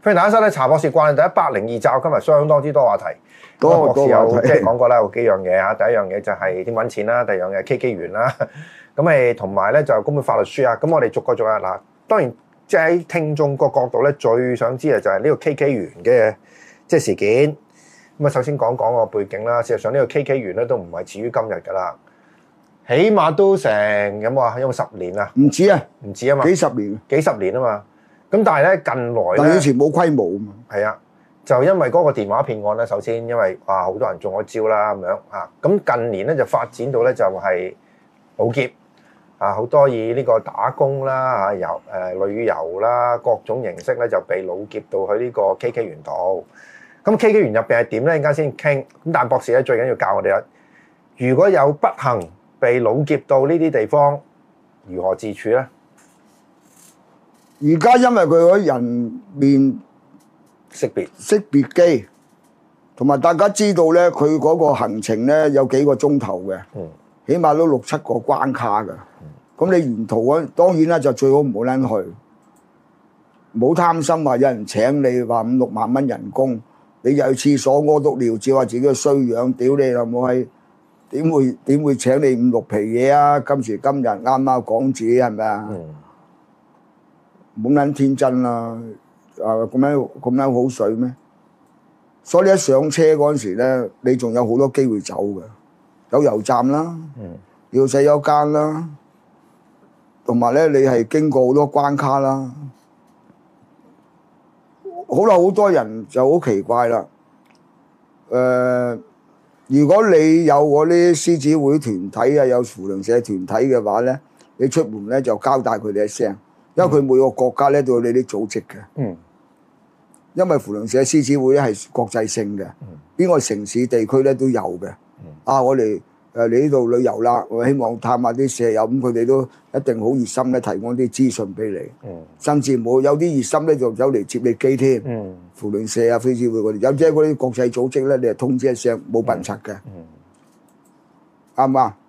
歡迎大家收睇茶博士慣例第102集，今日相當之多話題。 多博士有話題即係講過啦，有幾樣嘢啊。第一樣嘢就係點揾錢啦，第二樣嘢 K 機緣啦。咁誒同埋咧就公本法律書啊。咁我哋逐個嗱，當然即係喺聽眾個角度咧，最想知嘅就係呢個 K 機緣嘅即係事件。咁啊，首先講講個背景啦。事實上呢個 K 機緣咧都唔係始於今日㗎啦，起碼都成有冇啊？有冇10年啊？ 唔止啊， 唔止啊嘛， 幾十年。 幾十年啊嘛。咁但係咧近來咧， 但以前冇規模啊嘛。 係啊，就因為嗰個電話騙案咧，首先因為好多人中咗招啦咁樣啊，咁近年咧就發展到咧就係盜劫啊，好多以呢個打工啦旅遊啦各種形式咧就被盜劫到去呢個 K 機緣度。咁 K 機緣入邊係點咧？陣間先傾。咁但博士咧最緊要教我哋啦，如果有不幸被盜劫到呢啲地方，如何自處咧？ 而家因為佢嗰人面識別機，同埋大家知道咧，佢嗰個行程咧有幾個鐘頭嘅，起碼都6、7個關卡嘅。咁你沿途嗰當然啦，就最好唔好撚去，唔好貪心話有人請你話5、6萬蚊人工，你又去廁所屙督尿，照下自己嘅衰樣，屌你老母閪！點會請你5、6皮嘢啊？今時今日啱啱港紙係咪啊？冇撚天真啦！咁樣好水咩？所以你一上車嗰陣時咧，你仲有好多機會走嘅，有油站啦，要洗手間啦，同埋咧你係經過好多關卡啦。好啦，好多人就好奇怪啦。如果你有嗰啲獅子會團體啊，有扶輪社團體嘅話咧，你出門咧就交代佢哋一聲。因為佢每個國家咧都有你啲組織嘅，因為扶輪社、獅子會係國際性嘅，邊個城市地區咧都有嘅。我哋嚟呢度旅遊啦，我希望探下啲舍友，咁佢哋都一定好熱心咧，提供啲資訊俾你。甚至冇有啲熱心咧，就走嚟接你機添。扶輪社啊、獅子會嗰啲，有啲嗰啲國際組織咧，你係通知一聲，冇笨柒嘅，啱唔啱？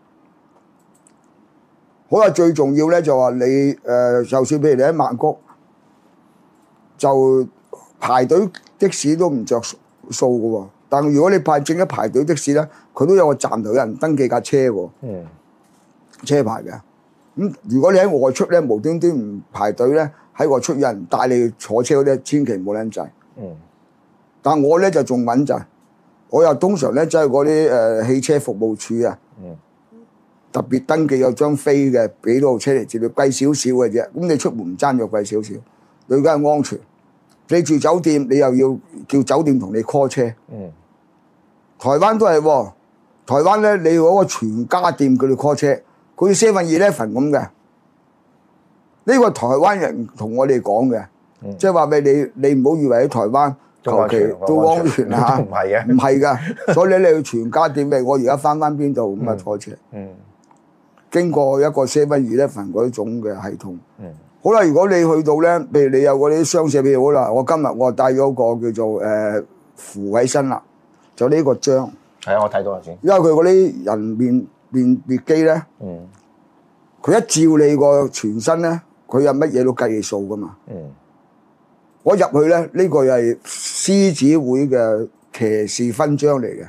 好啦，最重要咧就話你就算譬如你喺曼谷，就排隊的士都唔着數嘅喎。但如果你正一排隊的士咧，佢都有個站頭有人登記架車喎，車牌嘅。咁如果你喺外出咧，無端端唔排隊咧，喺外出有人帶你坐車嗰啲，千祈唔好撚滯。但我咧就仲穩陣，我又通常咧即係嗰啲汽車服務處啊。特別登記有張飛嘅，俾到車嚟接你，貴少少嘅啫。咁你出門唔爭咗貴少少，你梗係安全。你住酒店，你又要叫酒店同你 call 車。台灣都係喎，台灣咧你嗰個全家店佢哋 call 車，佢 7-11咁嘅。呢個台灣人同我哋講嘅，即係話俾你唔好以為喺台灣求其都安全嚇， 唔係嘅， 唔係㗎。所以你去全家店嘅，我而家翻邊度咁啊坐車。經過一個7-11嗰種嘅系統，好啦。如果你去到咧，譬如你有嗰啲商社，譬如好啦，我今日我帶咗個叫做扶起身啦，就呢個章。係啊，我睇到啦先。因為佢嗰啲人面別機咧，佢一照你個全身咧，佢有乜嘢都計你數噶嘛。我入去咧，呢個又係獅子會嘅騎士勳章嚟嘅。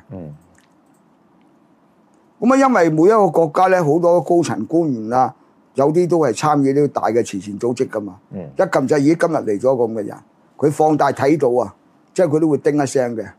咁啊，因為每一個國家咧，好多高層官員啦，有啲都係參與呢個大嘅慈善組織噶嘛。一撳掣，咦，今日嚟咗咁嘅人，佢放大睇到啊，即係佢都會叮一聲嘅。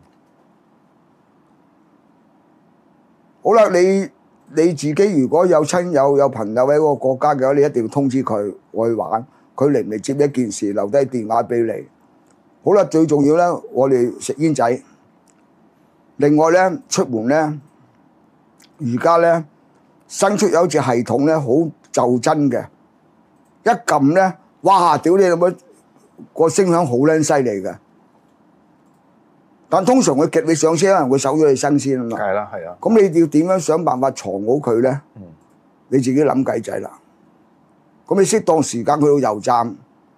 好啦，你自己如果有親友有朋友喺嗰個國家嘅話，你一定要通知佢我去玩，佢嚟唔嚟接一件事，留低電話俾你。好啦，最重要咧，我哋食煙仔。另外咧，出門咧。而家咧新出有一隻系統咧，好就真嘅，一撳咧，哇！屌你老母，個聲響好撚犀利嘅。但通常佢極你上車，可能會搜咗你身先啊嘛。係啦，係啊。咁你要點樣想辦法藏好佢咧？你自己諗計仔啦。咁你適當時間去到油站，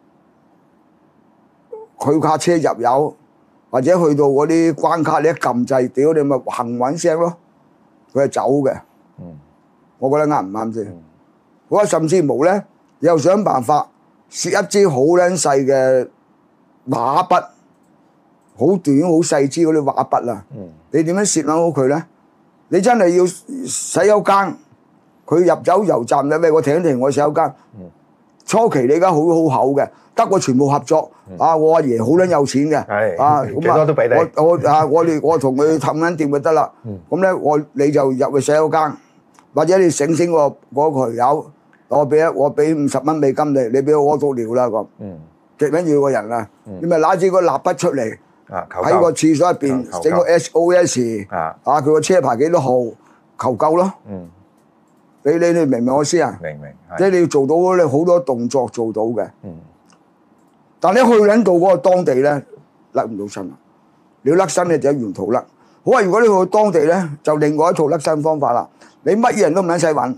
佢架車入油，或者去到嗰啲關卡，你一撳掣，屌你咪行穩聲咯。佢係走嘅，我覺得啱唔啱先？我甚至無咧，又想辦法攝一支好撚細嘅畫筆，好短好細支嗰啲畫筆啊，你點樣攝撚好佢咧？你真係要洗手間，佢入走油站咧，喂，我停我洗手間。初期你而家好厚嘅，得我全部合作。啊，我阿爺好撚有錢嘅，啊幾多都俾你。 我同佢氹撚掂就得啦。咁咧你就入去洗手間，或者你醒嗰條友，我俾50蚊美金你俾我屙到尿啦咁。極緊要個人啊，你咪攞住個蠟筆出嚟。喺個廁所入邊整個 SOS， 佢個車牌幾多號，求救咯。你明唔明我意思啊？ 明， 即係你要做到你好多動作做到嘅。但你去撚到嗰個當地咧，甩唔到身啦。你要甩身咧就沿途甩。好啊，如果你去到當地咧，就另外一套甩身方法啦。你乜嘢人都唔撚使揾，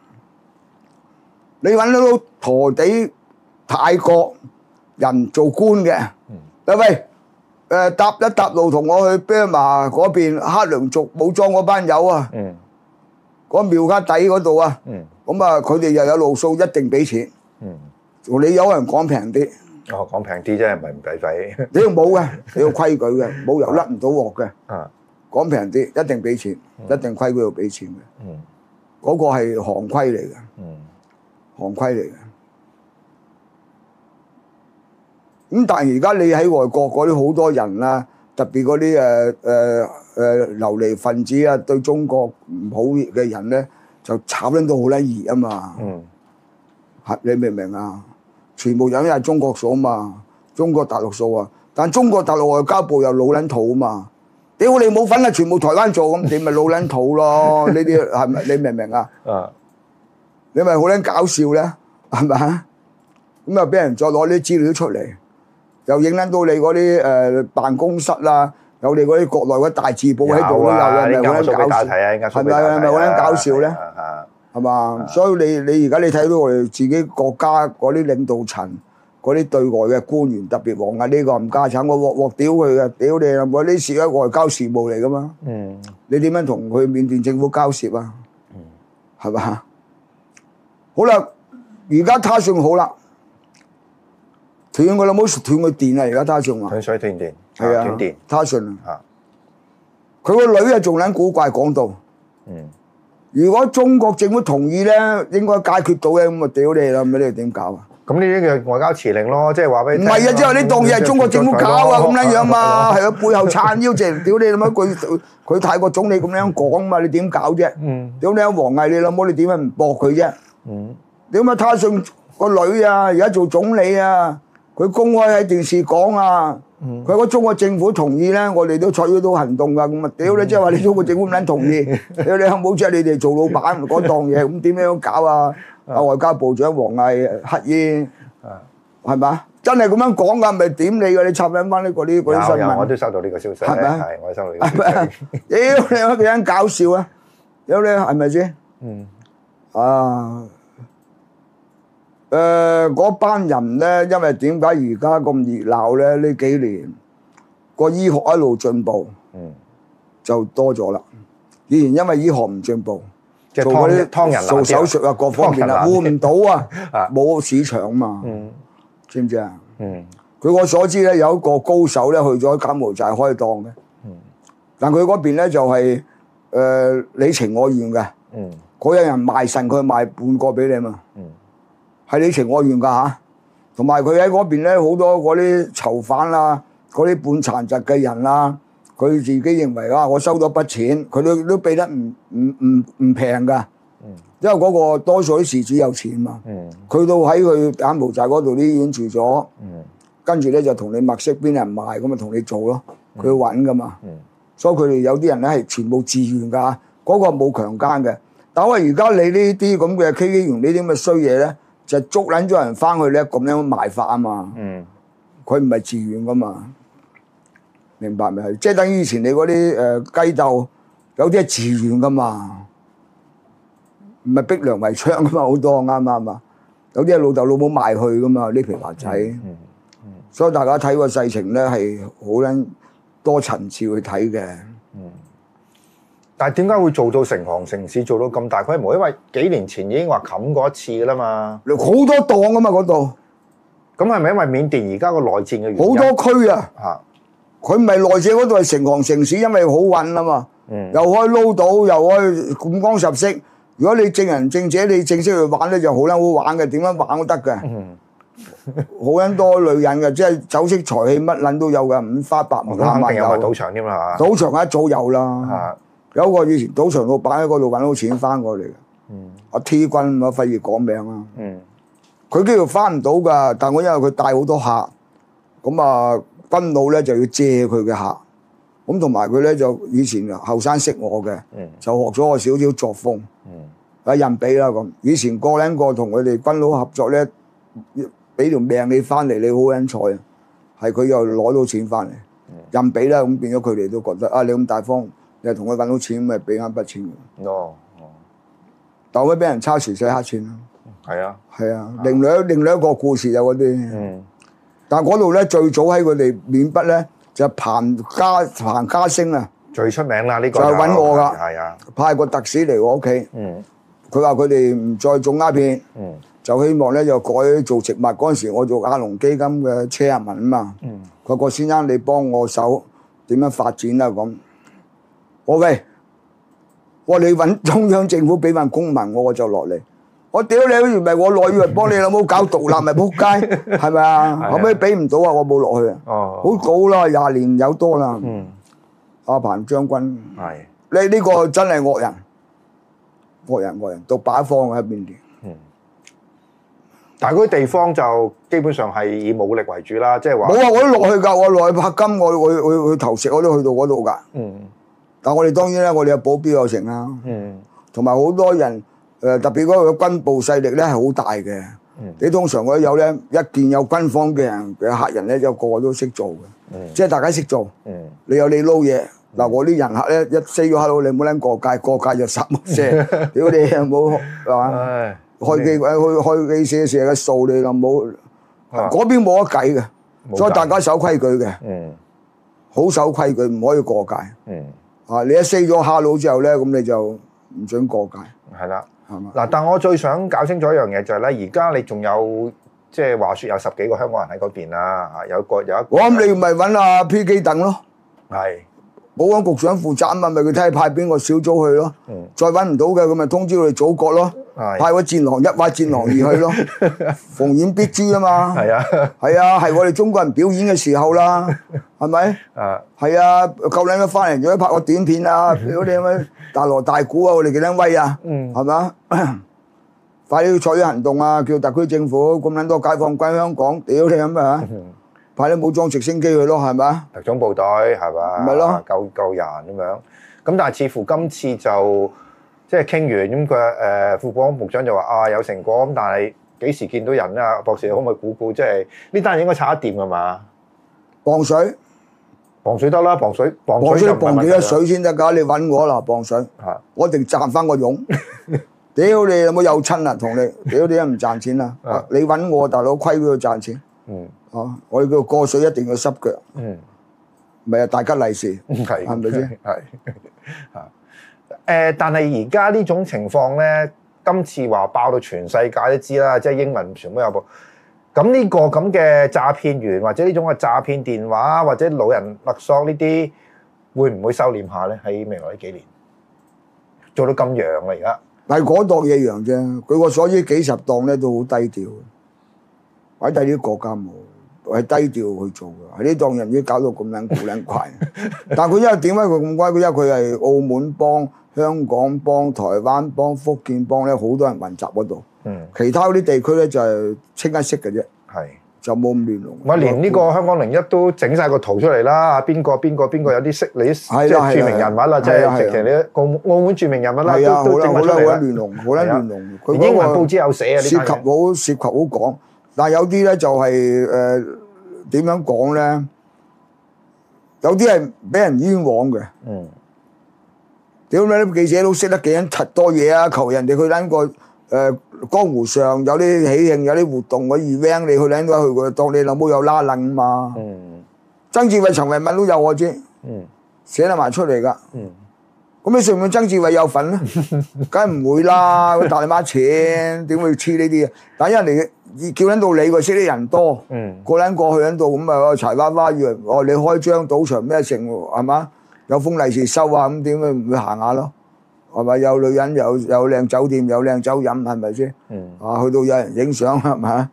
你揾到陀地泰國人做官嘅，喂。搭一搭路同我去兵馬嗰邊黑良族武裝嗰班友啊，嗰廟家底嗰度啊，咁啊佢哋又有路數，一定俾錢。你有人講平啲， 講平啲啫，唔係唔使使。 你要冇嘅，你要規矩嘅，冇油甩唔到鑊嘅。講平啲，一定俾錢，一定規矩要俾錢嘅。嗰個係行規嚟嘅，行規嚟嘅。咁但係而家你喺外國嗰啲好多人啦，特別嗰啲流離分子啊，對中國唔好嘅人咧，就炒撚到好撚熱啊嘛。你明唔明啊？全部人都係中國數啊嘛，中國大陸數啊。但中國大陸外交部又老撚土啊嘛。屌你冇份啦，全部台灣做咁，你咪老撚土咯。呢啲係咪？你明唔明啊？你咪好撚搞笑咧，係咪啊？咁啊，俾人再攞啲資料出嚟。又影撚到你嗰啲辦公室啦，有你嗰啲國內嗰啲大字報喺度都有嘅，咪好撚搞笑，係咪好撚搞笑咧？係嘛？所以你而家你睇到我哋自己國家嗰啲領導層、嗰啲對外嘅官員，特別王毅呢個冚家鏟，我鑊屌佢嘅，屌你啊！我呢事係外交事務嚟噶嘛？你點樣同佢緬甸政府交涉啊？係嘛？好啦，而家他算好啦。斷個老母斷個電啊！而家他信話斷水斷電， 係啊， 斷電。 他信啊，佢個女啊仲撚古怪講到，如果中國政府同意咧，應該解決到嘅，咁啊屌你啦！咁你哋點搞啊？ 咁呢啲叫外交辭令咯，即係話俾你。唔係啊，即係呢檔嘢係中國政府搞啊，咁樣樣嘛，係佢背後撐腰正，屌你老母！佢泰國總理咁樣講嘛，你點搞啫？屌你王毅你老母，你點解唔駁佢啫？點解他信個女啊？而家做總理啊？佢公開喺電視講啊，佢如果中國政府同意咧，我哋都採取到行動噶。咁啊，屌你！即係話你中國政府唔撚同意，屌你冇即係你哋做老闆嗰檔嘢，咁點樣搞啊？外交部長王毅乞衣，係嘛？真係咁樣講噶，咪點你噶？你插緊翻呢個啲新聞， 我都收到呢個消息， 係咪？ 係我收到呢個消息。 屌你，幾撚搞笑啊！屌你，係咪先？嗰班人咧，因為點解而家咁熱鬧咧？呢幾年個醫學一路進步，就多咗啦。以前因為醫學唔進步，做嗰啲劏人做手術啊，各方面啊，換唔到啊，冇市場嘛，知唔知啊？據我所知咧，有一個高手咧去咗柬埔寨開檔嘅，但佢嗰邊咧就係你情我願嘅，嗰有人賣腎，佢賣半個俾你嘛。係你情我願㗎嚇，同埋佢喺嗰邊咧好多嗰啲囚犯啦，嗰啲半殘疾嘅人啦，佢自己認為啊，我收咗筆錢，佢都俾得唔平㗎，因為嗰個多數啲事主有錢嘛，佢都喺佢柬埔寨嗰度啲醫院住咗，跟住咧就同你物色邊人賣，咁咪同你做咯，佢揾㗎嘛，所以佢哋有啲人咧係全部自願㗎，嗰個冇強姦嘅，但係而家你呢啲咁嘅 K K 員呢啲咁嘅衰嘢咧。就捉撚咗人翻去咧，咁樣賣法啊嘛。佢唔係自願噶嘛，明白未？即係等於以前你嗰啲雞竇，有啲係自願噶嘛，唔係逼良為娼噶嘛，好多啱唔啱啊？有啲係老豆老母賣去噶嘛，呢皮華仔。所以大家睇個世情咧係好撚多層次去睇嘅。 但係點解會做到成行成市，做到咁大規模？因為幾年前已經話冚過一次㗎啦嘛。 好多檔㗎嘛嗰度， 咁係咪因為緬甸而家個內戰嘅原因？ 好多區啊， 嚇， 佢唔係內政嗰度係成行成市，因為好運啊嘛。又可以撈到，又可以五光十色。如果你正人正者，你正式去玩咧，就好撚好玩嘅，點樣玩都得嘅。好撚多女人嘅，即係酒色財氣乜撚都有嘅，五花八門。 咁肯定有埋賭場添啦嚇。 賭場一早有啦，有個以前賭場老闆喺嗰度揾到錢翻過嚟嘅。阿 T 君咁啊，費事講名啦。佢幾乎翻唔到㗎，但我因為佢帶好多客，咁啊軍佬咧就要借佢嘅客。咁同埋佢咧就以前後生識我嘅，就學咗我少少作風。人俾啦咁，以前個撚個同佢哋軍佬合作咧，俾條命你翻嚟，你好撚彩啊！係佢又攞到錢翻嚟，任俾啦，咁變咗佢哋都覺得啊，你咁大方，你係同佢揾到錢，咪俾啱筆錢。但會俾人抄時洗黑錢啦。係啊，另一個故事有嗰啲。但係嗰度咧最早喺佢哋緬北咧。就彭家聲啊， 最出名啦！呢個就係揾我㗎， 係啊， 派個特使嚟我屋企。佢話佢哋唔再種鴉片，就希望咧就改做植物。嗰陣時我做亞龍基金嘅車文啊嘛。佢話先生你幫我手點樣發展啊咁。我話你揾中央政府俾份公文我就落嚟。我屌你，好似唔係我落，以為幫你老母搞獨立咪撲街，係咪啊？後尾俾唔到啊，我冇落去啊。好早啦，20年有多啦。阿彭將軍，你呢個真係惡人，惡人，獨擺放喺邊啲？ 但係嗰啲地方就基本上係以武力為主啦，即係話。冇啊，我都落去㗎，我落去拍金，我去投食，我都去到嗰度㗎。但係我哋當然咧，我哋有保鏢有成啦。同埋好多人。特別嗰個軍部勢力咧係好大嘅，你通常嗰啲有咧一見有軍方嘅人嘅客人咧，就個個都識做嘅，即係大家識做。你有你撈嘢，嗱我啲人客咧一 say 咗 hello，你冇撚過界就殺冇聲，屌你又冇係嘛？開機射嘅數你就冇，嗰邊冇得計嘅，所以大家守規矩嘅，好守規矩，唔可以過界。你一 say 咗 hello 之後咧，咁你就唔準過界。 係啦。嗱，但我最想搞清楚一樣嘢就係咧，而家你仲有即係話説有10幾個香港人喺嗰邊啦，有一個。 我諗你咪揾阿 P 基等咯， 係保安局長負責啊嘛，咪佢睇下派邊個小組去咯。再揾唔到嘅，咁咪通知我哋祖國咯，派個戰狼1或戰狼2去咯，逢險必誅啊嘛。係啊，係我哋中國人表演嘅時候啦，係咪？係啊，夠靚都翻嚟，仲要拍個短片啊！屌你咁大鑼大鼓啊！我哋幾撚威啊？係嘛？快啲採取行動啊！叫特區政府咁撚多解放軍香港，屌你咁啊！派啲武裝直升機去咯，係咪？ 特種部隊係嘛？咪咯，夠人咁樣。咁但係似乎今次就即係傾完咁，佢副保安局長就話有成果咁，但係幾時見到人啊？博士可唔可以估即係呢單應該拆得掂㗎嘛？ 磅水得啦，磅水磅幾多水先得㗎？你揾我啦，磅水，我一定賺翻個傭。屌你有冇有親啊？同你屌你都唔賺錢啦！你揾我大佬虧佢賺錢。我哋叫過水一定要濕腳。咪係大吉利是，係咪先？ 但係而家呢種情況咧，今次話爆到全世界都知啦，即係英文全部有報。咁呢個咁嘅詐騙員或者呢種嘅詐騙電話或者老人勒索呢啲，會唔會收斂下咧？喺未來呢幾年做到咁揚啦，而家。 但係嗰檔嘢揚啫，佢個所知幾十檔咧都好低調，喺第啲國家冇，係低調去做嘅。喺呢檔人已經搞到咁撚古撚怪，但係佢因為點解佢咁乖？因為佢係澳門幫、香港幫、台灣幫、福建幫咧，好多人混雜嗰度。其他嗰啲地區咧就係清一色嘅啫，就冇咁亂龍。 我連呢個香港01都整晒個圖出嚟啦，邊個有啲識你即係著名人物啦，即係直情你澳門著名人物啦，都整埋出嚟啦。好亂龍，佢英文報紙有寫啊， 涉及好廣，但係有啲咧就係點樣講咧？有啲係俾人冤枉嘅。屌你啲記者都識得幾撚柒多嘢啊！求人哋去撚個江湖上有啲喜慶有啲活動嗰 event， 你去撚都去過，當你老母有拉楞嘛。曾志偉、陳慧敏都有我知，寫得埋出嚟㗎。咁你信唔信曾志偉有份咧？梗係唔會啦！佢大你媽錢，點會黐呢啲啊？但係因為叫撚到你個識啲人多，個撚過去撚到咁啊柴娃娃以為你開張賭場咩成係嘛？有封利是收啊咁點解唔會行下咯？係咪有女人有靚酒店有靚酒飲係咪先？去到有人影相係咪？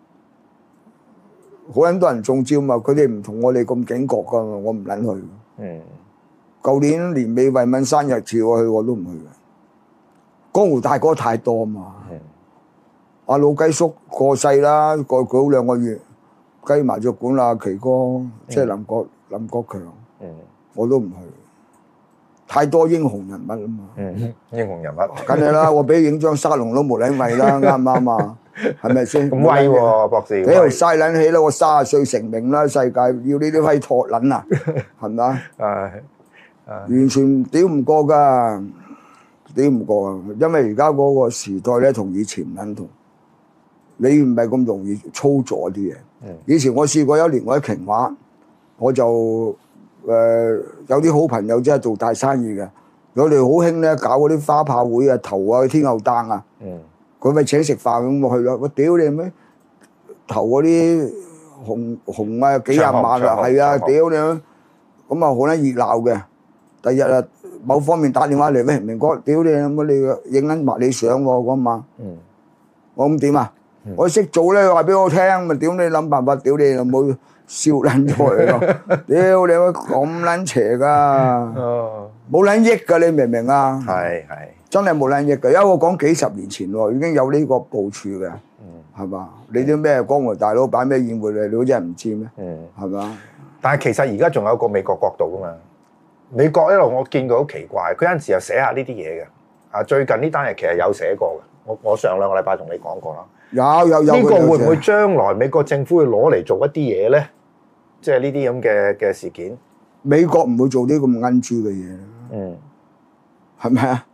好撚多人中招嘛，佢哋唔同我哋咁警覺噶，我唔撚去。舊年年尾慰問生日潮我去我都唔去嘅。江湖大哥太多嘛。阿老雞叔過世啦，過佢好2個月，雞麻雀館啦，奇哥即係林國強，我都唔去。太多英雄人物啊嘛。 英雄人物。 梗係啦，我俾影張沙龍都冇撚位啦，啱唔啱啊？係咪先？ 咁威喎，博士。 你度嘥撚氣啦！我30歲成名啦，世界要呢啲威托撚啊，係咪啊？完全屌唔過㗎，屌唔過啊！因為而家嗰個時代咧，同以前唔撚同。你唔係咁容易操作啲嘢。以前我試過一年我喺瓊華，我就有啲好朋友即係做大生意嘅，我哋好興咧搞嗰啲花炮會啊、頭啊、天后誕啊。佢咪請食飯咁我去咯，我屌你咩？投嗰啲紅啊幾廿萬啊，係啊，屌你！咁啊好撚熱鬧嘅。第日啊，某方面打電話嚟，喂明哥，屌你咁你影撚埋你相喎嗰晚。我咁點啊？我識做咧，話俾我聽，咪屌你諗辦法，屌你又冇笑撚咗佢咯！屌你咁撚邪㗎，冇撚益㗎，你明唔明啊？ 係。 真係冇撚益㗎，因為我講幾十年前喎，已經有呢個部署嘅，係嘛？你啲咩江湖大佬擺咩宴會嚟，你好似係唔知咩？係嘛？ 但係其實而家仲有個美國角度㗎嘛。美國一路我見佢好奇怪，佢有陣時又寫下呢啲嘢嘅。最近呢單嘢其實有寫過嘅，我上2個禮拜同你講過啦。有。呢個會唔會將來美國政府會攞嚟做一啲嘢咧？即係呢啲咁嘅事件。 美國唔會做啲咁鵪鶉嘅嘢。係咪啊？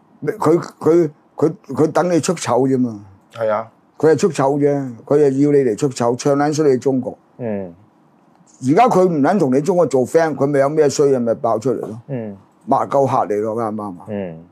佢等你出醜啫嘛。係啊。佢係出醜啫，佢係要你嚟出醜，唱撚衰你中國。而家佢唔撚同你中國做 friend， 佢咪有咩衰嘢咪爆出嚟咯。抹夠客嚟咯，啱唔啱啊？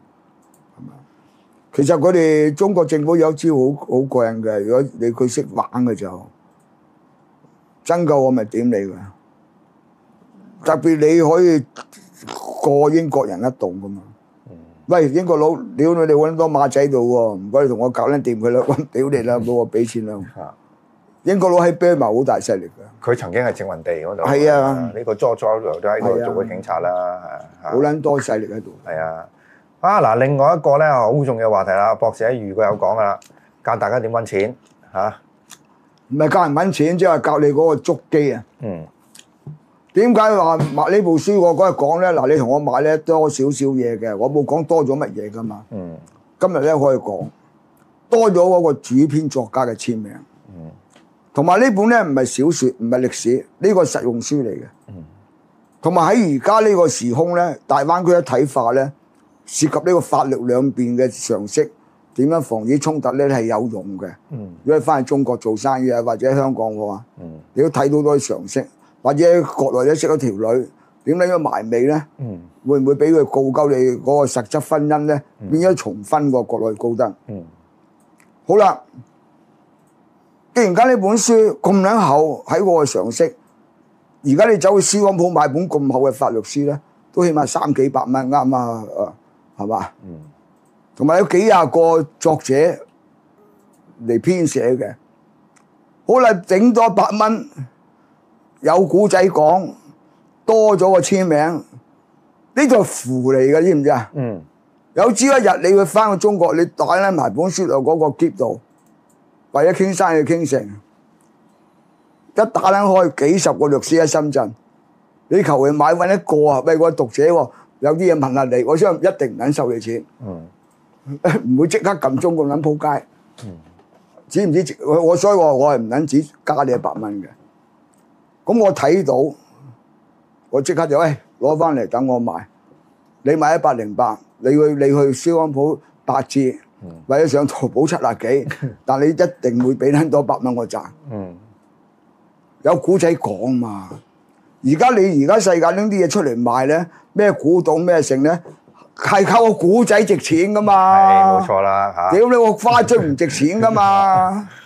其實佢哋中國政府有招好過癮嘅，如果佢識玩嘅就真夠我咪點你㗎。特別你可以過英國人一棟㗎嘛。喂，英國佬，屌你哋揾多馬仔度喎，唔該你同我搞撚掂佢啦，屌你啦，冇我俾錢啦。英國佬喺啤麻好大勢力㗎。佢曾經係殖民地嗰度。係啊，呢個佐都喺嗰度做過警察啦。好撚多勢力喺度。係啊。嗱，另外一個咧好重要嘅話題啦，博士喺預告有講㗎啦，教大家點揾錢嚇。唔係教人揾錢，即係教你嗰個捉機啊。點解話買呢部書我嗰日講咧？嗱，你同我買咧多少少嘢嘅，我冇講多咗乜嘢㗎嘛。今日咧可以講多咗嗰個主編作家嘅簽名。同埋呢本咧唔係小説，唔係歷史，呢個實用書嚟嘅。同埋喺而家呢個時空咧，大灣區一體化咧，涉及呢個法律兩邊嘅常識，點樣防止衝突咧係有用嘅。如果翻去中國做生意啊，或者香港嘅話，你都睇到多啲常識。或者國內咧識咗條女，點解要埋尾咧？會唔會俾佢告鳩你嗰個實質婚姻咧？變咗重婚喎，國內告得。好啦，既然間呢本書咁撚厚，喺我嘅常識，而家你走去書行鋪買本咁厚嘅法律書咧，都起碼300幾百蚊啱啊，係嘛？同埋有幾廿個作者嚟編寫嘅，好啦，整多100蚊。有古仔講，多咗個簽名，呢個係符嚟嘅，知唔知啊？有朝一日你會翻去中國，你帶撚埋本書落嗰個篋度，為咗傾生意傾成，一打撚開幾10個律師喺深圳，你求佢買揾一個啊，喂個讀者喎，有啲嘢問下你，我相信一定唔撚收你錢，唔會即刻撳鐘咁撚撲街，知唔知？所以我係唔撚止加你100蚊嘅。咁我睇到，我即刻就攞翻嚟等我買。你買108，你去書行鋪8折，或者上淘寶70幾，但你一定會俾撚多100蚊我賺。有古仔講嘛？而家世界拎啲嘢出嚟賣咧，咩古董咩剩咧，係靠個古仔值錢噶嘛？係冇錯啦嚇。屌你個花樽唔值錢噶嘛？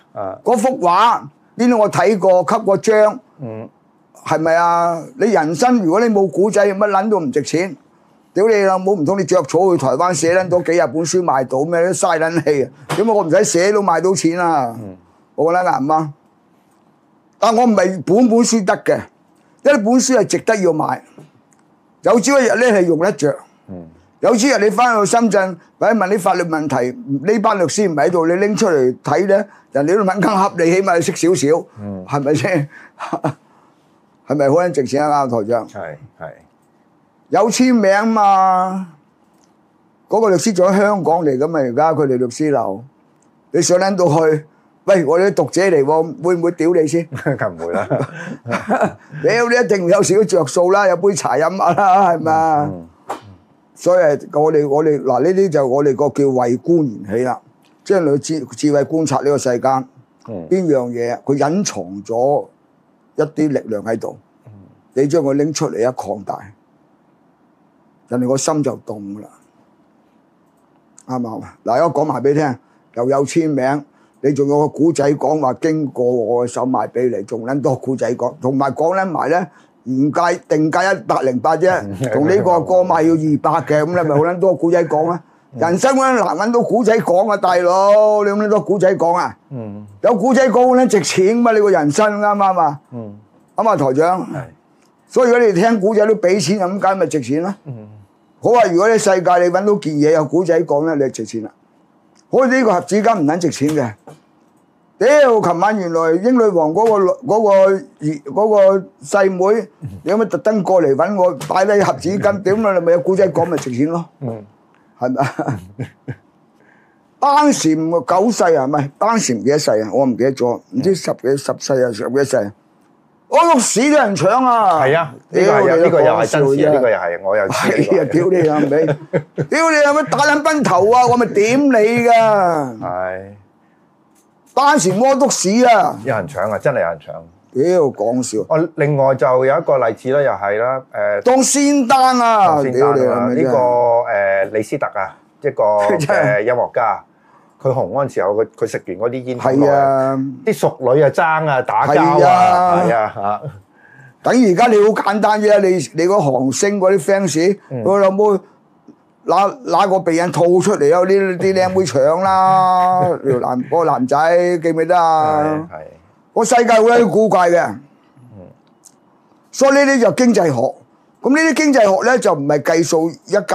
嗰幅畫邊度我睇過，吸過章，係咪啊？你人生如果你冇古仔，乜撚都唔值錢。屌你老母，唔通你著草去台灣寫撚到幾廿本書賣到咩？都嘥撚氣啊！點解我唔使寫都賣到錢啊？我覺得啱唔啱？但我唔係本書得嘅，因為本書係值得要買。有朝一日咧係用得着。有朝一日你翻到深圳，或者問啲法律問題，呢班律師唔喺度，你拎出嚟睇咧，人哋都揾更恰你，起碼你識少少，係咪先？係咪好撚值錢啊？台長係有簽名嘛？嗰個律師仲喺香港嚟㗎嘛？而家佢哋律師樓，你上撚到去，喂，我哋啲讀者嚟喎，會唔會屌你先？ 梗唔會啦。 屌你一定有少少着數啦，有杯茶飲下啦，係咪？所以我哋嗱呢啲就我哋個叫為官而起啦，即係你智慧觀察呢個世間，邊樣嘢佢隱藏咗一啲力量喺度，你將佢拎出嚟一擴大，人哋個心就動噶啦，啱唔啱啊？嗱，我講埋俾你聽，又有簽名，你仲有個古仔講話經過我嘅手賣俾你，仲撚多古仔講，同埋講撚埋咧。原價定價108啫，同呢個過賣要200嘅，咁你咪好撚多古仔講啊！人生嗰啲難揾到古仔講啊，大佬，你咁撚多古仔講啊？有古仔講咧值錢嘛？你個人生啱唔啱啊？啱啊，台長。所以如果你聽古仔都俾錢，咁梗咪值錢啦。好啊，如果你世界你揾到件嘢有古仔講咧，你值錢啦。好似呢個盒子巾唔撚值錢嘅。屌！琴晚原來英女王嗰個細妹，你有乜特登過嚟揾我擺低盒子巾？點啊？你咪有古仔講咪值錢咯？係咪啊？當時9世啊，唔係當時唔幾多世啊？我唔記得咗，唔知10世啊，十幾世。我碌屎都人搶啊！ 係啊，呢個又係真事啊！呢個又係我又知。 係啊！屌你啊尾！屌你有乜打撚崩頭啊？我咪點你㗎？ 係。 當時屙篤屎啊！ 有人搶啊！真係有人搶。 屌講笑！ 另外就有一個例子啦，又係啦， 當仙丹啊！ 屌你啊！呢個李斯特啊，一個音樂家，佢紅嗰陣時候，佢食完嗰啲煙，係啊，啲淑女啊爭啊打交啊，係啊嚇。 等而家你好簡單啫，你嗰韓星嗰啲 fans，佢有冇？拿個鼻印吐出嚟，有啲靚妹搶啦！個男仔記唔記得啊？係個世界好鬼古怪嘅，所以呢啲就經濟學。咁呢啲經濟學咧就唔係計數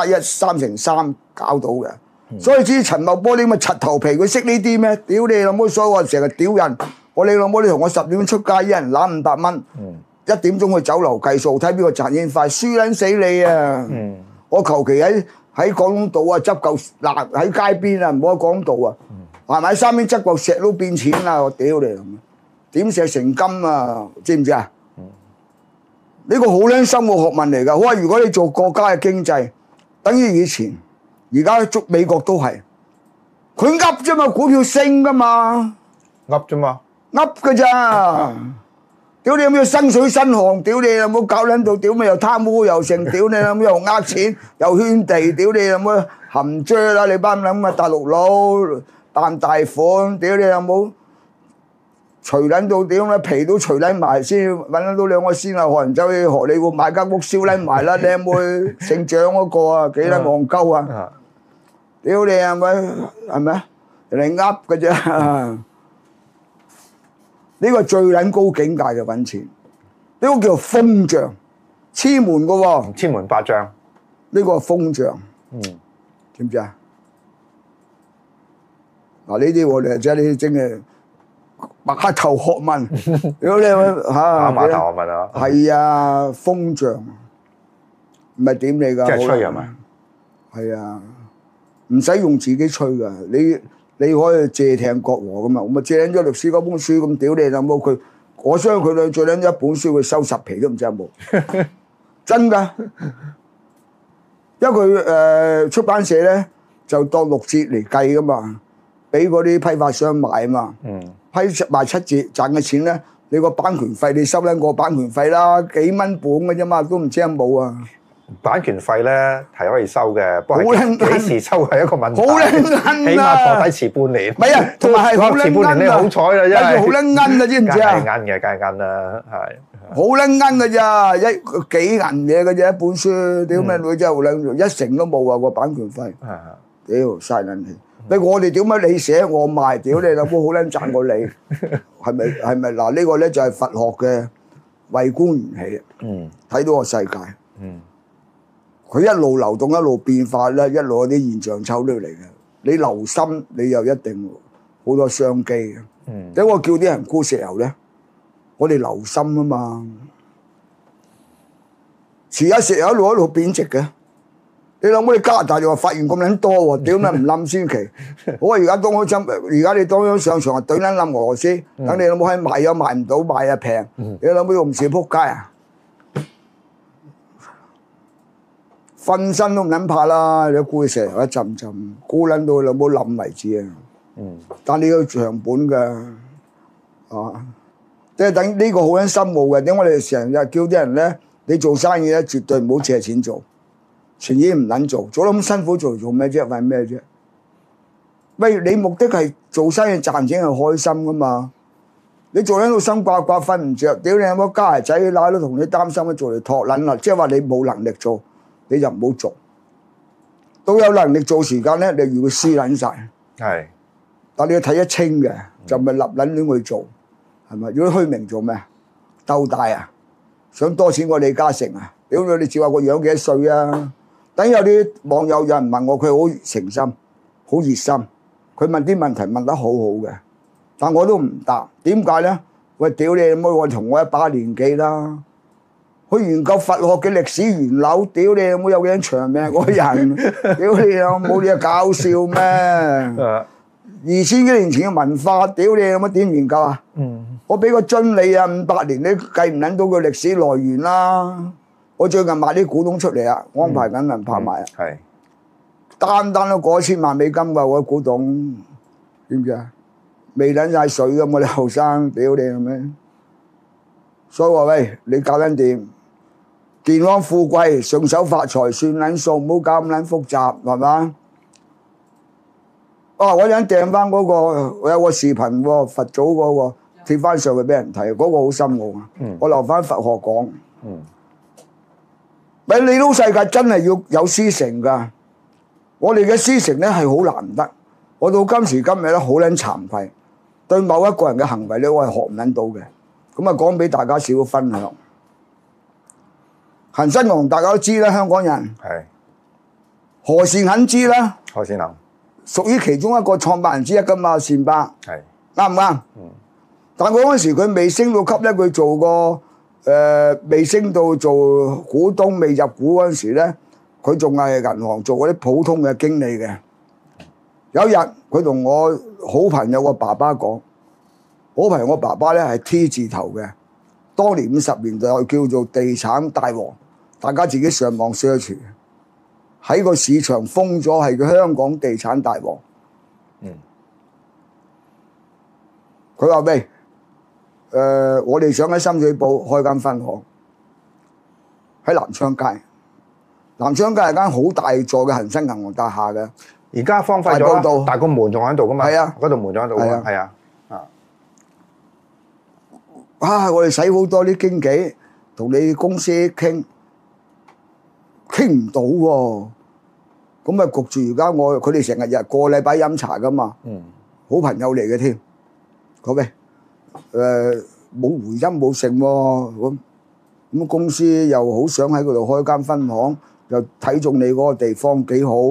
1+1=3搞到嘅。所以至於陳茂波啲咁嘅柒頭皮，佢識呢啲咩？屌你老母！所以我成日屌人。我你老母，你同我10點出街，一人攬500蚊，1點鐘去酒樓計數，睇邊個賺錢快，輸撚死你啊！我求其喺廣東道啊，執嚿嗱喺街邊啊，唔好喺廣東道啊，係咪喺山邊執嚿石都變錢啦！我屌你咁，點石成金啊？知唔知啊？呢個好撚深嘅學問嚟㗎。好啊，如果你做國家嘅經濟，等於以前，而家捉美國都係，佢噏啫嘛，股票升㗎嘛， 噏啫嘛， 噏㗎咋？屌你有冇身水身汗？屌你有冇搞撚到？屌你又貪污又成？屌你有冇又呃錢又圈地？屌你有冇含遮啦？你班咁嘅大陸佬擔大款？屌你有冇除撚到？屌你皮都除撚埋先揾撚到兩個先啊！可能走去荷里活買間屋燒撚埋啦！靚妹姓蔣嗰個啊，幾撚戇鳩啊！屌你係咪啊？人哋噏㗎啫。呢個最撚高境界嘅揾錢，呢個叫做風象，黐門嘅喎， 千門百將。 呢個係風象，知唔知啊？嗱呢啲我哋即係呢啲真係碼頭學問，屌你嚇！ 碼頭學問啊！ 係啊，風象唔係點嚟㗎？ 即係吹係咪？ 係啊，唔使用自己吹㗎，你可以借艇國和噶嘛？我咪借咗律師嗰本書咁屌你有冇佢？我相信佢借咗一本書，佢收10皮都唔知有冇。真㗎，因為佢出版社咧就當6折嚟計噶嘛，俾嗰啲批發商買啊嘛。批賣7折賺嘅錢咧，你個版權費你收撚個版權費啦，幾蚊本嘅啫嘛，都唔知有冇啊。 版權費咧係可以收嘅，不過好撚幾時收係一個問題。 好撚奀啊起碼坐低遲半年。 唔係啊，同埋係好撚遲半年你好彩啦，因為好撚奀啊，知唔知啊？ 梗係奀嘅，梗係奀啦，係。 好撚奀㗎咋，幾銀嘢嘅啫，一本書，屌咩女真係好撚，一成都冇啊個版權費。屌嘥撚氣！不過我哋點解你寫我賣？屌你老母好撚賺過你，係咪嗱？呢個咧就係佛學嘅為官緣起，睇到個世界，佢一路流動一路變化咧，一路有啲現象抽出嚟嘅。你留心，你又一定好多商機嘅。點解我叫啲人沽石油咧？我哋留心啊嘛，遲下石油一路貶值嘅。你諗我哋加拿大就話發現咁撚多喎，屌咩唔冧先奇？我話而家當開針，而家你當咗上場啊，懟撚冧俄羅斯，等你諗冇喺賣又賣唔到，賣又平，你諗冇用事撲街啊？瞓身都唔撚怕啦，你沽石油一浸浸，沽撚到你冇冧為止啊！但你要長本㗎，啊，即係等呢個好撚深奧嘅。點解我哋成日叫啲人咧？你做生意咧，絕對唔好借錢做。錢已經唔撚做，做得咁辛苦做咩啫？為咩啫？喂，你目的係做生意賺錢係開心噶嘛？你做喺度心掛掛瞓唔着，屌你有冇家孩仔乸都同你擔心，做嚟托撚啦！即係話你冇能力做，你就唔好做。到有能力做時間咧，你要佢撕撚晒。係，但你要睇得清嘅，就唔係立撚亂去做，係咪？如果虛名做咩？鬥大啊！想多錢過李嘉誠啊！屌你照下個樣幾多歲啊？等有啲網友有人問我，佢好誠心、好熱心，佢問啲問題問得好好嘅，但我都唔答。點解咧？喂，屌你冇我同我一把年紀啦，去研究佛學嘅歷史源流，屌你有冇有幾長命嗰人？屌你有冇嘢搞笑咩？2000幾年前嘅文化，屌你有乜點研究啊？我俾個樽你啊，500年你計唔撚到個歷史來源啦。我最近買啲古董出嚟啊，安排緊人拍賣啊，單都過1000萬美金㗎，嗰啲古董，知唔知啊？未撚晒水咁，我哋後生，屌你係咪？所以話喂，你搞緊掂，健康富貴，順手發財算撚數，唔好搞咁撚複雜，係嘛？我陣訂翻嗰個，我有個視頻喎，佛祖嗰個貼翻上去俾人睇，嗰個好深奧啊！我留翻佛學講。咪你老世界真係要有師承㗎，我哋嘅師承咧係好難得。我到今時今日咧好撚慚愧，對某一個人嘅行為咧我係學唔撚到嘅。咁啊講俾大家少少分享。恒生銀行大家都知啦，香港人係何善肯知啦？何善肯屬於其中一個創辦人之一㗎嘛，善伯係啱唔啱？但係嗰陣時佢未升到級咧，佢做過。未升到做股東，未入股嗰陣時咧，佢仲係銀行做嗰啲普通嘅經理嘅。有一日，佢同我好朋友個爸爸講，好朋友我爸爸咧係 T 字頭嘅，當年50年代叫做地產大王，大家自己上網 search，喺個市場封咗係香港地產大王。佢話喂。我哋想喺深水埗開間分行，喺南昌街。南昌街係間好大座嘅恒生銀行大廈嘅，而家荒廢咗啦，但個門仲喺度噶嘛？係啊，嗰度門仲喺度㗎，係啊。我哋使好多啲經紀同你公司傾唔到喎，咁啊焗住而家佢哋成日個禮拜飲茶噶嘛，好朋友嚟嘅添，講咩？冇回音冇成喎，咁公司又好想喺嗰度開間分行，又睇中你嗰個地方幾好，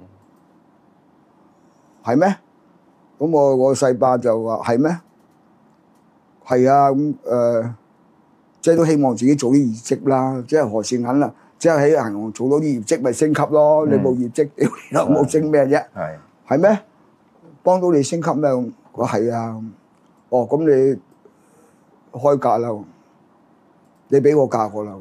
係咩？咁我細伯就話係咩？係啊，咁即係都希望自己做啲業績啦，即係何善肯啦，即係喺銀行做到啲業績咪升級咯。你冇業績，屌你老母升咩啫？係咩？幫到你升級咩？我話係啊。哦，咁你開價啦，你俾我價我啦。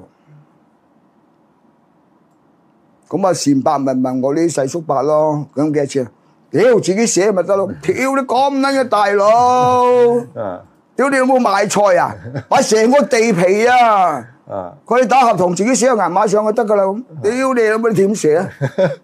咁啊，善伯咪問我啲細叔伯咯，咁幾多錢？屌自己寫咪得咯。屌你咁撚嘅大佬，屌你有冇賣菜啊？買成個地皮啊！ 啊， 佢哋打合同自己寫個銀碼上就得㗎啦。咁屌你老母，你點寫啊？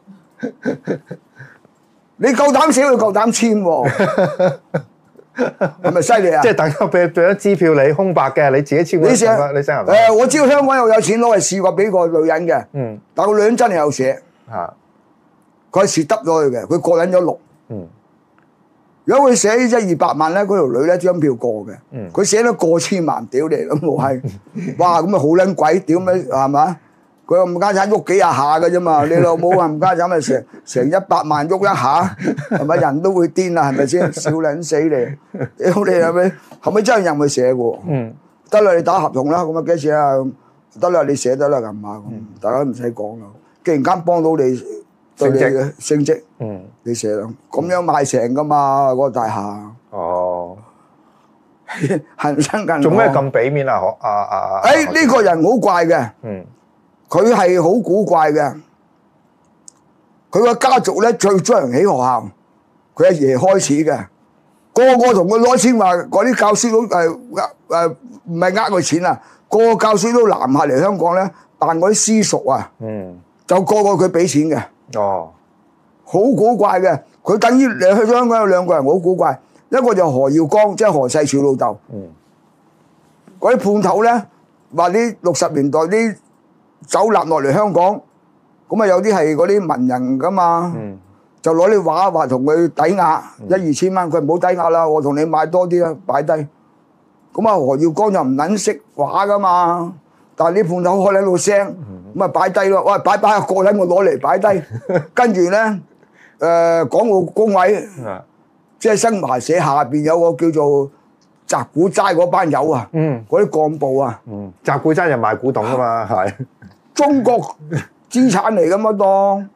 你夠膽寫，佢夠膽簽喎，係咪犀利啊？ 即係等咗俾咗支票你空白嘅，你自己簽你寫你寫係咪？ 我知道香港有錢佬係試過俾個女人嘅，但個女人真係有寫，佢係蝕得咗佢嘅，佢過撚咗6。如果佢寫100-200萬咧，嗰條女咧張票過嘅，佢寫得過千萬，屌你咁冇係，哇咁咪好撚鬼，屌咩係嘛？佢話唔家產喐幾廿下嘅啫嘛，你老母話唔家產咪成100萬喐一下，係咪人都會癲啊？係咪先？笑撚死你！屌你係咪真係任佢寫嘅？得啦，你打合同啦，咁啊幾錢啊？得啦，你寫得啦咁啊，大家唔使講啦。既然間幫到你對你嘅升職，你寫啦，咁樣賣成噶嘛嗰個大廈。哦，恒生銀行做咩咁俾面啊？ 呢個人好怪嘅。佢係好古怪嘅，佢個家族咧最將人起學校，佢阿爺開始嘅，個個同佢攞錢話嗰啲教書佬唔係佢錢啊，個個教書佬南下嚟香港咧辦嗰啲私塾啊，就個佢俾錢嘅，好古怪嘅，佢等於你去香港有2個人好古怪，一個就何耀光，即係何世柱老豆，嗰啲判頭咧話啲60年代啲走納落嚟香港，咁啊有啲係嗰啲文人噶嘛，就攞啲畫話同佢抵押1-2千蚊，佢唔好抵押啦，我同你買多啲啦，擺低。咁啊何耀光就唔撚識畫噶嘛，但係啲判頭開喺度聲，咁啊擺低咯，喂擺下個撚我攞嚟擺低，跟住咧港澳工委，即係新華社下邊有個叫做集古齋嗰班友啊，嗰啲幹部啊， 集古齋就賣古董噶嘛，係。 中國資產嚟噶嘛當，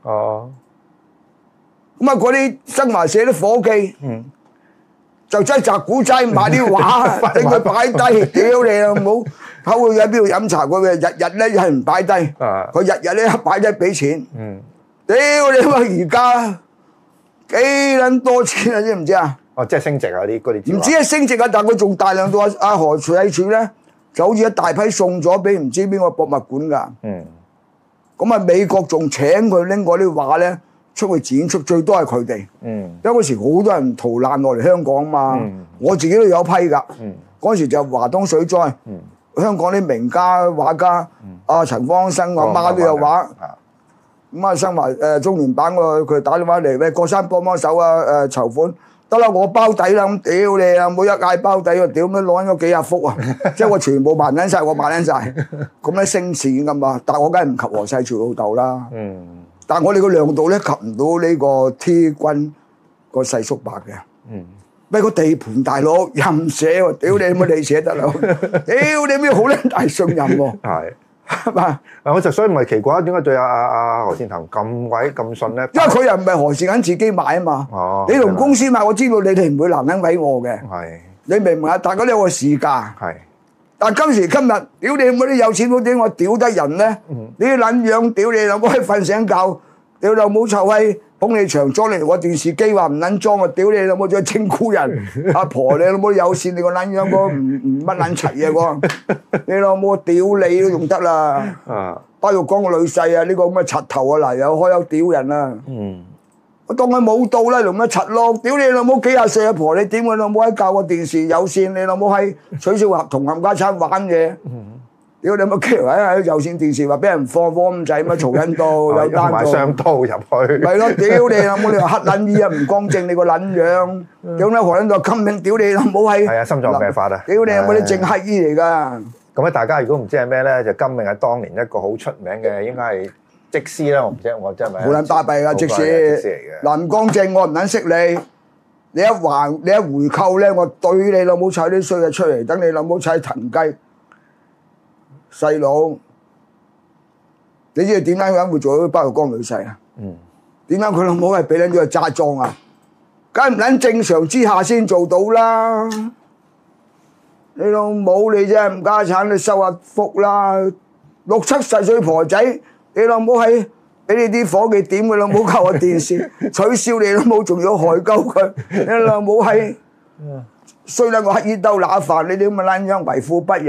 咁啊嗰啲新華社啲伙計，就真係集古齋買啲畫，拎佢擺低，屌你啊冇，偷佢喺邊度飲茶，佢日日咧係唔擺低，佢日日咧擺低俾錢，屌你話而家幾撚多錢啊知唔知啊？ 即係升值啊啲嗰啲， 唔止係升值啊，但係佢仲大量到阿何世柱咧。就好似一大批送咗俾唔知邊個博物館㗎，咁啊美國仲請佢拎嗰啲畫咧出去展出，最多係佢哋，因為嗰時好多人逃難落嚟香港嘛，我自己都有批㗎，嗰時就華東水災，香港啲名家畫家，阿陳方生阿媽都有畫，咁啊新華中聯辦佢打電話嚟，喂郭生幫手啊籌款。得啦，我包底啦，咁屌你啊！每一嗌包底啊，屌咩攞咗幾廿幅啊！即係我全部還緊晒，我還緊晒，咁咧升錢噶嘛。但係我梗係唔及何世柱老豆啦。但係我哋個量度咧及唔到呢個 T 君個細叔伯嘅。咩個地盤大佬任寫喎？屌你乜你寫得啦？屌你咩好撚大信任喎？係嘛？ 我就所以唔係奇怪，點解對阿何善騰咁鬼咁信咧？ 因為佢又唔係何善騰自己買啊嘛。你同公司買，我知道你哋唔會難撚為我嘅。係。你明唔明啊？大家都有個市價。係。但係今時今日，屌你嗰啲有錢佬點我屌得人咧？你啲撚樣屌你老母閪瞓醒覺，屌老母臭閪捧你牆裝嚟我電視機話唔撚裝啊！屌你老母仲係稱呼人，阿婆你老母有線你個撚樣個唔乜撚齊啊個！你老母屌你都用得啦！包括講個女婿啊，呢個咁嘅柒頭啊嗱，又開口屌人啊！我當佢冇到啦，用乜柒咯？屌你老母幾廿歲阿婆，你點佢老母喺教個電視有線？你老母喺取消合同冚家鏟玩嘢！屌你冇機會喺有線電視話俾人放火咁滯，乜嘈緊到有單買雙刀入去。 係咯，屌你老母！你話黑撚衣啊，唔乾淨你個撚樣！屌你何撚度襟命？屌你老母係。係啊，心臟病發啊！ 屌你老母啲正乞衣嚟㗎！ 咁咧，大家如果唔知係咩咧，就金命係當年一個好出名嘅，應該係則師啦。我唔知，我真係咪？ 好撚巴閉㗎，則師。嗱唔乾淨，我唔撚識你。你一回扣咧，我對你老母踩啲衰嘢出嚟，等你老母踩騰雞。細佬，你知佢點解佢會做到包玉剛女婿啊？點解佢老母係俾撚咗個揸莊啊？梗唔撚正常之下先做到啦！你老母你真係唔家產，你收下福啦！60-70歲婆仔，你老母係俾你啲伙計點佢老母靠個電視，取消你老母，仲要害鳩佢，你老母係衰得我乞兒兜揦飯，你點咁撚樣為富不仁？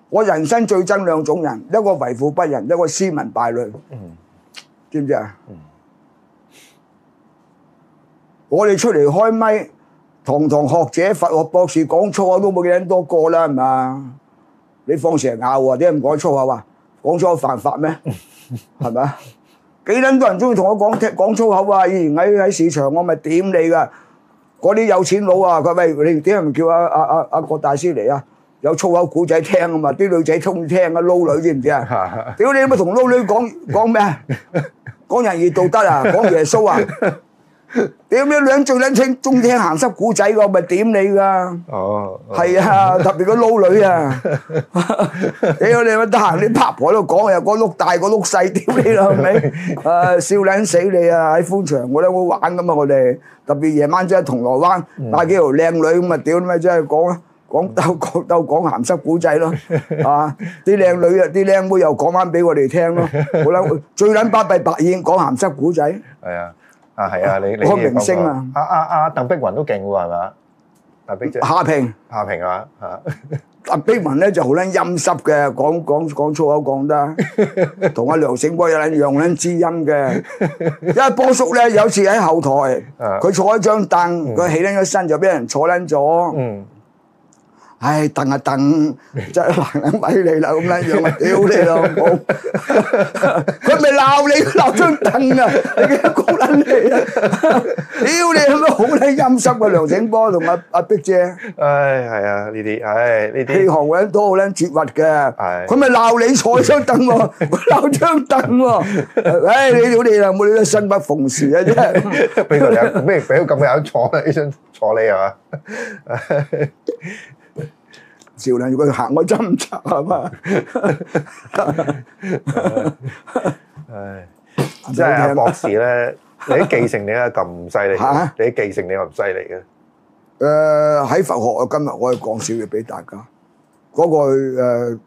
我人生最憎兩種人，一個為富不仁，一個斯文敗類。知唔知啊？我哋出嚟開咪，堂堂學者、佛學博士講粗口都冇幾人多個啦，係嘛？你放蛇咬喎，點解唔講粗口啊？講粗口犯法咩？係咪啊？幾撚多人中意同我講粗口啊！以前喺市場我咪點你噶，嗰啲有錢佬啊！佢喂，你點解唔叫阿郭大師嚟啊？有粗口古仔聽啊嘛，啲女仔中意聽啊，撈女知唔知啊？屌你乜同撈女講咩啊？講仁義道德啊，講耶穌啊！屌你兩最撚清中聽鹹濕古仔個咪點你噶？哦，係啊，特別個撈女啊！屌你乜得閒啲拍婆喺度講又個碌大個碌細，屌你啦係咪？啊笑撚死你啊！喺寬場我咧好玩噶嘛，我哋特別夜晚即係銅鑼灣帶幾條靚女咁啊！屌你咪真係講講鹹濕古仔咯，啊啲靚女啊啲靚妹又講翻俾我哋聽咯，好啦，最撚巴閉白燕講鹹濕古仔。係啊。係啊，你個明星啊， 阿鄧碧雲都勁喎，係嘛？鄧碧姐夏萍係嘛？嚇， 鄧碧雲咧就好撚陰濕嘅，講粗口講得，同阿梁醒波有撚樣知音嘅。因為波叔咧有次喺後台，佢坐喺張凳，佢起撚咗身就俾人坐撚咗。唉，蹬啊蹬，真係難為你啦，咁撚樣啊！屌你老母，佢咪鬧你鬧張凳啊！你幾多講撚你啊？屌你係咪好撚陰濕啊？梁醒波同阿碧姐， 唉，係啊，呢啲，唉，呢啲氣行撚多好撚絕核嘅，佢咪鬧你坐張凳喎，鬧張凳喎，唉，你屌你啦，冇你都生不逢時啊！真係俾佢有咩俾佢咁有坐啦？呢張坐你係嘛？ 少撚，如果行我針唔插係嘛？ 唉，即係阿博士咧，你啲記性點解咁犀利？你啲記性點解咁犀利嘅？ 喺佛學啊，今日我係講少嘢俾大家，嗰個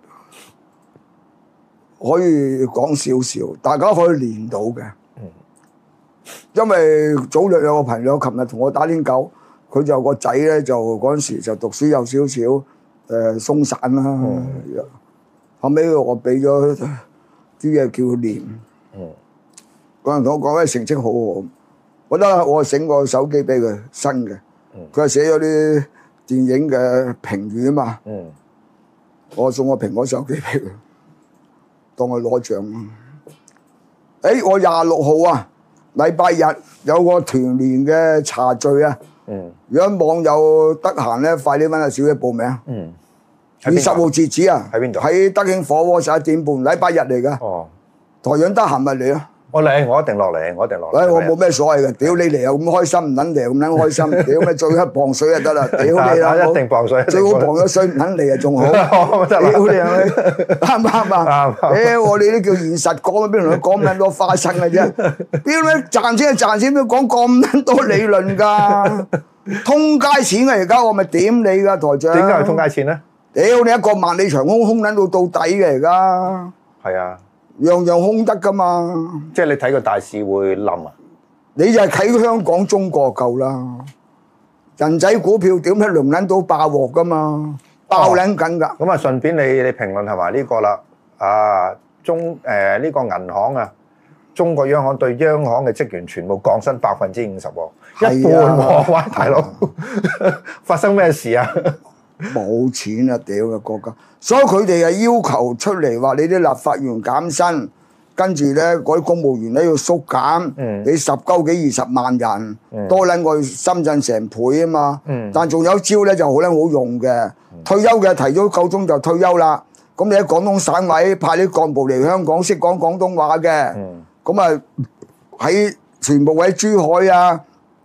可以講少少，大家可以練到嘅。因為早兩有個朋友，琴日同我打天狗，佢就個仔咧就嗰陣時就讀書有少少。鬆散啦，後尾我俾咗啲嘢叫佢練。嗰人同我講咧成績好好，我覺得我整個手機俾佢新嘅，佢係寫咗啲電影嘅評語啊嘛。我送個蘋果手機俾佢，當佢攞獎。我26號啊，禮拜日有個團年嘅茶聚啊。如果網友得閒咧，快啲揾阿小姐報名。20號截止啊！ 喺邊度？ 喺德興火鍋11點半，禮拜日嚟噶。台長得閒咪嚟咯。 我嚟，我一定落嚟，我一定落嚟。 我冇咩所謂嘅，屌你嚟又咁開心，唔撚嚟又咁撚開心，屌咪最一磅水就得啦，屌你啦！ 一定磅水， 最好磅咗水唔撚嚟啊，仲好。屌你係咪？啱唔啱啊？屌我哋啲叫現實講，邊度講咁撚多花生嘅啫？屌你賺錢就賺錢，都講咁撚多理論㗎，通街錢啊！而家我咪點你㗎，台長？ 點解係通街錢咧？ 屌你一個萬里長空空撚到底嘅而家。係啊。樣樣空得噶嘛？ 即係你睇個大市會冧啊？ 你就係睇香港中國夠啦。人仔股票點解輪撚到爆鑊噶嘛？爆撚緊㗎。 咁啊，順便你評論係埋呢個啦。啊，呢個銀行啊，中國央行對央行嘅職員全部降薪50%喎，一半喎！哇，大佬，發生咩事啊？ 冇錢啊！屌嘅國家，所以佢哋係要求出嚟話你啲立法員減薪，跟住咧嗰啲公務員咧要縮減，你19幾20萬人，多撚過深圳成倍啊嘛。但仲有招咧就好撚好用嘅，退休嘅提早夠鐘就退休啦。咁你喺廣東省委派啲幹部嚟香港，識講廣東話嘅，咁啊喺全部喺珠海啊，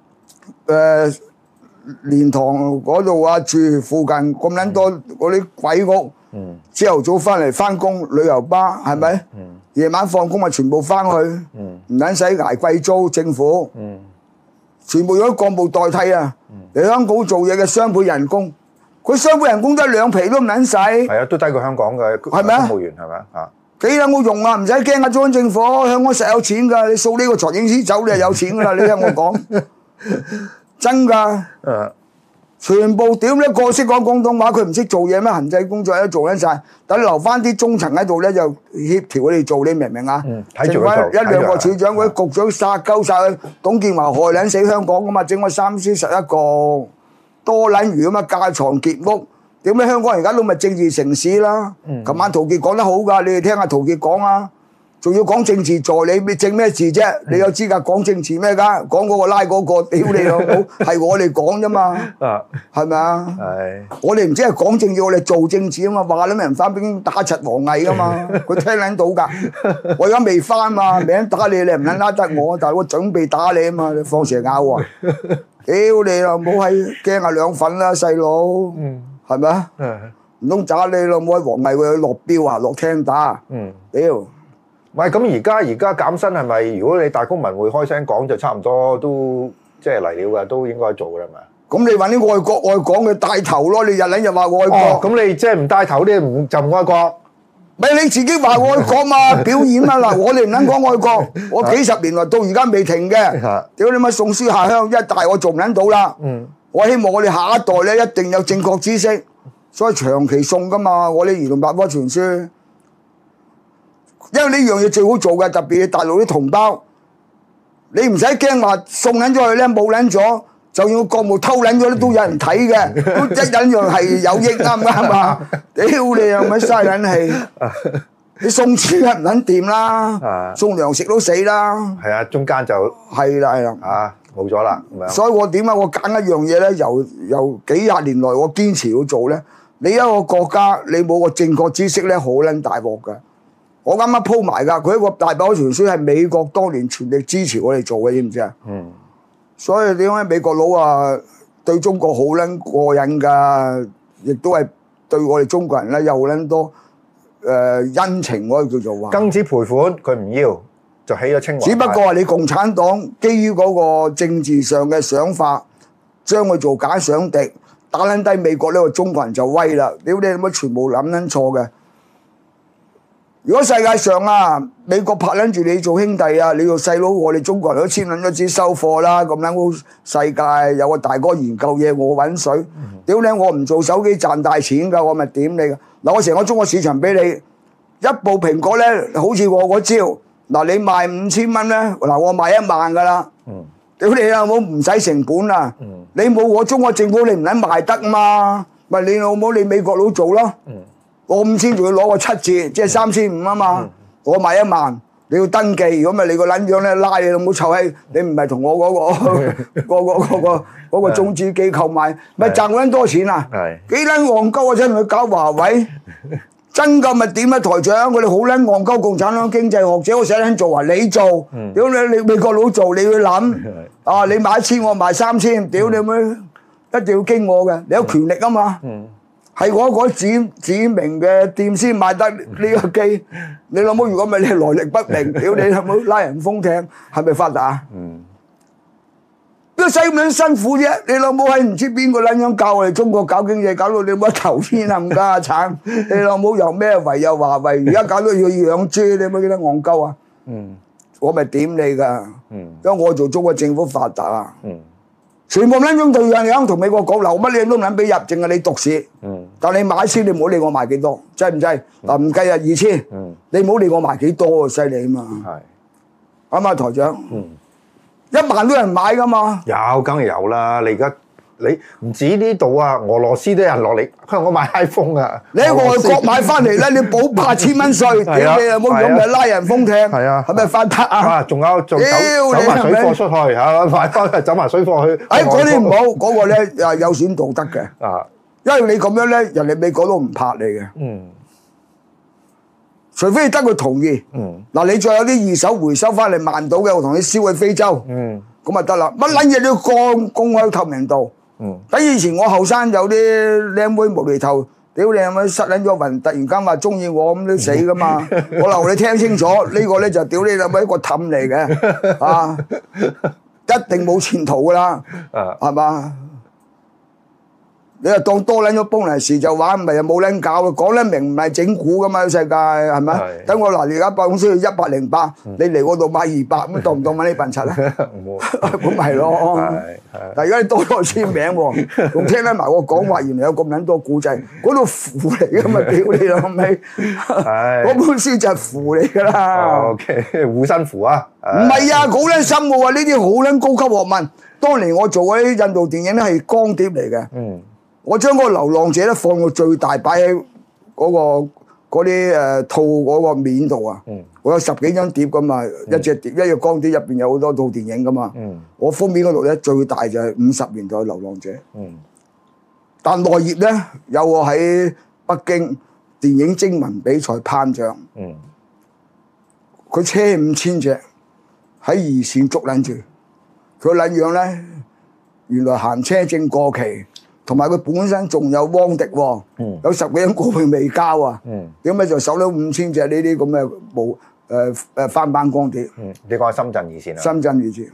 蓮塘嗰度啊，住附近咁撚多嗰啲鬼屋，朝頭早翻嚟翻工旅遊巴係咪？夜晚放工咪全部翻去，唔撚使捱貴租，政府全部用幹部代替啊！嚟香港做嘢嘅雙倍人工，佢雙倍人工得2皮都唔撚使。 係啊，都低過香港嘅公務員係咪啊？ 幾撚冇用啊！唔使驚啊，中央政府香港實有錢㗎，你掃呢個財政司走你就有錢㗎啦！你聽我講。真㗎， 全部屌呢個識講廣東話，佢唔識做嘢咩？行政工作都做緊晒，等留翻啲中層喺度咧，就協調佢哋做，你明唔明啊？ 睇住剩翻佢做一兩個處長，嗰啲局長殺鳩晒佢，董建華害撚死香港噶嘛，整個3司11個多撚魚咁啊，架床結屋。點解香港而家都咪政治城市啦？琴晚陶傑講得好㗎，你哋聽下陶傑講啊！仲要講政治助理，你證咩字啫？你有資格講政治咩？㗎講嗰個拉嗰個，屌你老母，係我哋講啫嘛，係咪啊？ 係我哋唔知係講政治，我哋做政治啊嘛，話撚人翻邊打柒王毅㗎嘛，佢聽撚到㗎。我而家未翻嘛，名打你，你唔撚拉得我，但係我準備打你啊嘛，你放蛇咬啊！屌你老母係驚下兩份啦，細佬，係咪啊？唔通打你老母喺王毅佢落標啊，落廳打？屌！ 喂，咁而家減薪係咪？如果你大公文匯開聲講，就差唔多都即係嚟了㗎，都應該做㗎啦嘛。 咁你揾啲愛國愛港嘅帶頭咯，你日撚日話愛國， 咁你即係唔帶頭啲就唔愛國。 咪你自己話愛國嘛，表演啊嗱，我哋唔撚講愛國，我幾十年來到而家未停嘅。屌你媽送書下鄉，一大我做唔撚到啦。我希望我哋下一代咧一定有正確知識，所以長期送㗎嘛，我哋兒童百科全書。因為呢樣嘢最好做嘅，特別係大陸啲同胞，你唔使驚話送撚咗去咧冇撚咗，就要國務偷撚咗都有人睇嘅，都一樣係有益，啱唔啱啊？屌你又咪嘥撚氣，你送書係唔撚掂啦，送糧食都死啦。 係啊，中間就係啦， 啊冇咗啦，咁樣。 所以我點解我揀一樣嘢咧？由幾廿年來我堅持要做咧。你一個國家你冇個正確知識咧，好撚大鑊㗎。我啱啱鋪埋㗎，佢一個大百科全書係美國當年全力支持我哋做嘅，知唔知啊？所以點解美國佬啊對中國好撚過癮㗎，亦都係對我哋中國人咧有好撚多恩情可以叫做話。庚子賠款佢唔要，就起咗清華。 只不過係你共產黨基於嗰個政治上嘅想法，將佢做假想敵，打撚低美國呢個中國人就威啦！屌你乜全部諗撚錯嘅。如果世界上啊，美國拍撚住你做兄弟啊，你做細佬，我哋中國人都簽撚咗紙收貨啦，咁撚好世界有個大哥研究嘢，我揾水。屌你，我唔做手機賺大錢㗎，我咪點你㗎？嗱，我成個中國市場俾你一部蘋果咧，好似我嗰招，嗱你賣5000蚊咧，嗱我賣1萬㗎啦。屌你老母唔使成本啊！你冇我中國政府，你唔撚賣得嘛？咪你老母你美國佬做咯。我5000仲要攞個7折，即係3500啊嘛。我賣1萬，你要登記，如果咪你個撚樣咧拉你老母臭閪，你唔係同我嗰個中資機構買，咪賺撚多錢啊？幾撚戇鳩啊！真係去搞華為，真㗎咪點啊台長？佢哋好撚戇鳩，共產黨經濟學者我寫撚做啊，你做，屌你美國佬做，你要諗啊！你買1000，我賣3000，屌你咪一定要經我嘅，你有權力啊嘛。係我嗰指明嘅店先買得呢個機，你老母如果唔係你來歷不明，屌你老母拉人封艇，係咪發達啊？邊個使咁樣辛苦啫？你老母係唔知邊個撚樣教我哋中國搞經濟，搞到你冇頭天啊咁家產，你老母又咩為又華為，而家搞到要養豬，你有冇記得戇鳩啊？我咪點你㗎？因為我做中國政府發達啊！全部撚樣對人樣同美國講留乜嘢都唔撚俾入，淨係你讀史。但你買先，你唔好理我賣幾多，制唔制？嗱唔計啊2000，你唔好理我賣幾多，犀利啊嘛。啱嘛台長？1萬都有人買㗎嘛。 有，梗係有啦。你而家你唔止呢度啊，俄羅斯都有人落嚟香港買 iPhone 啊。 你喺外國買翻嚟咧，你補8000蚊稅，屌你有冇咁咪拉人封艇？ 係啊， 係咪發達啊？ 仲有走埋水貨出去嚇，買翻走埋水貨去。 嗰啲唔好，嗰個咧有損道德嘅。因為你咁樣咧，人哋美國都唔拍你嘅。除非你得佢同意。嗱，你再有啲二手回收翻嚟萬到嘅，我同你燒去非洲。咁咪得啦，乜撚嘢都要公開透明度。等以前我後生有啲靚妹無厘頭，屌你係咪失撚咗魂？突然間話中意我咁都死噶嘛？我留你聽清楚，呢個咧就屌你係咪一個氹嚟嘅啊？一定冇前途噶啦，係嘛？ 你又當多撚咗幫人事就玩，咪又冇撚搞，講得明唔係整蠱噶嘛？世界係咪？ 係等我嗱，而家辦公室要108，你嚟我度買200，咁當唔當揾呢笨柒啊？ 唔會咁咪係咯。 係但係而家你多咗簽名喎，仲聽得埋我講話，原來有咁撚多古仔，嗰度符嚟噶嘛？屌你老味！嗰本書就係符嚟噶啦。 OK，護身符啊！ 唔係啊，好撚深嘅喎，呢啲好撚高級學問。當年我做嗰啲印度電影咧係光碟嚟嘅。我將嗰個流浪者咧放到最大，擺喺嗰啲套嗰個面度啊！我有10幾張碟噶嘛，一隻碟光碟入邊有好多套電影噶嘛。我封面嗰度咧最大就係50年代流浪者。但內頁咧有我喺北京電影徵文比賽頒獎。佢車5000隻喺二線捉撚住，佢撚樣咧原來行車證過期。同埋佢本身仲有汪迪喎，有10幾張股票未交啊，點解就收咗5000隻呢啲咁嘅翻版光碟？ 你講係深圳二線啊？ 深圳二線。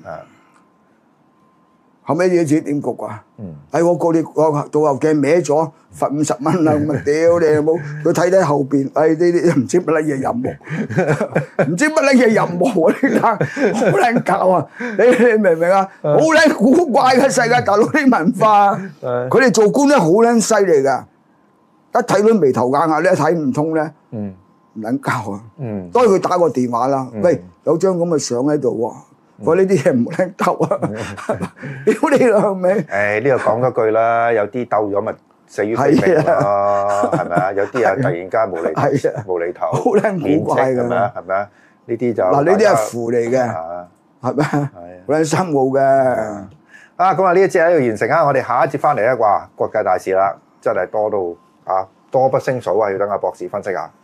後尾啲錢點局啊？我個倒後鏡歪咗，罰50蚊啦！咁啊屌你有冇？佢睇後邊，呢啲唔知乜撚嘢任務，唔知乜撚嘢任務啊！呢單好撚搞啊！你明唔明啊？好撚古怪嘅世界大陸啲文化，佢哋做官咧好撚犀利㗎，一睇到眉頭眼額咧睇唔通咧，唔撚交啊！當然佢打個電話啦，喂，有張咁嘅相喺度喎。我呢啲嘢唔撚鬥啊！屌你老味！ 呢度講多句啦，有啲鬥咗咪死於非命咯，係咪啊？有啲啊突然間無厘頭， 好撚古怪㗎， 係咪啊？係咪啊？呢啲就嗱，呢啲係符嚟嘅，係咪？好撚深奧嘅。 咁啊呢一節喺度完成啊！我哋下一節翻嚟咧，哇，國際大事啦，真係多到多不勝數啊！要等阿博士分析下。